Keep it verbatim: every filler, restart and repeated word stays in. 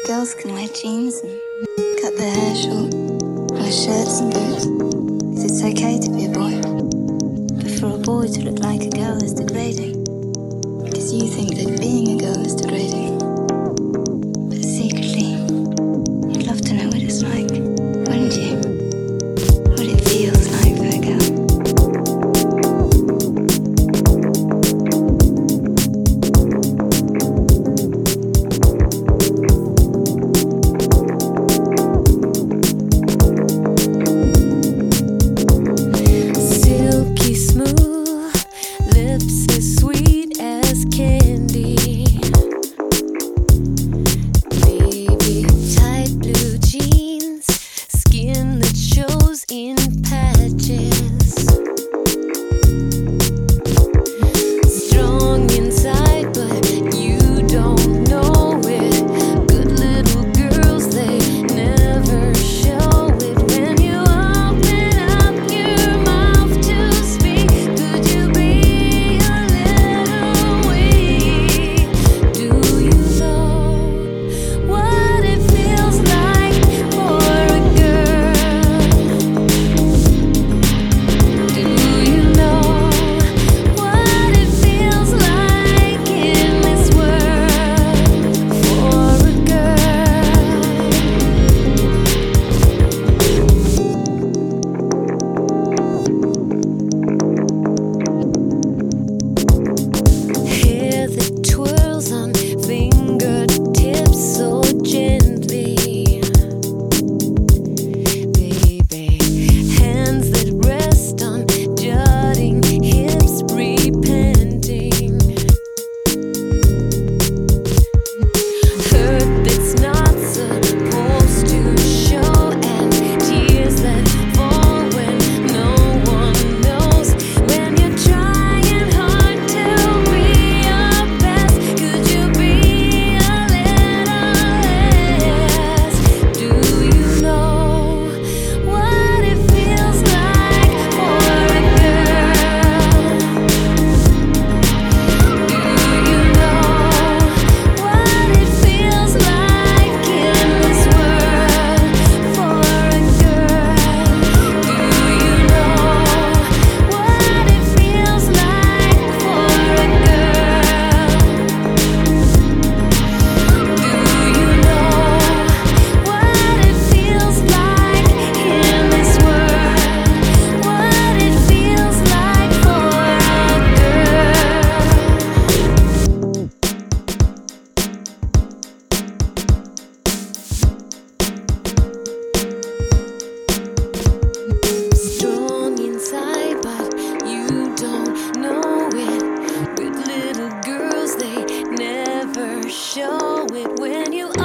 Girls can wear jeans and cut their hair short, wear shirts and boots, 'cause it's okay to be a boy. But for a boy to look like a girl is degrading, because you think that being a girl is degrading. But secretly, you'd love to know what it's like, wouldn't you? What it feels like for a girl. Show it when you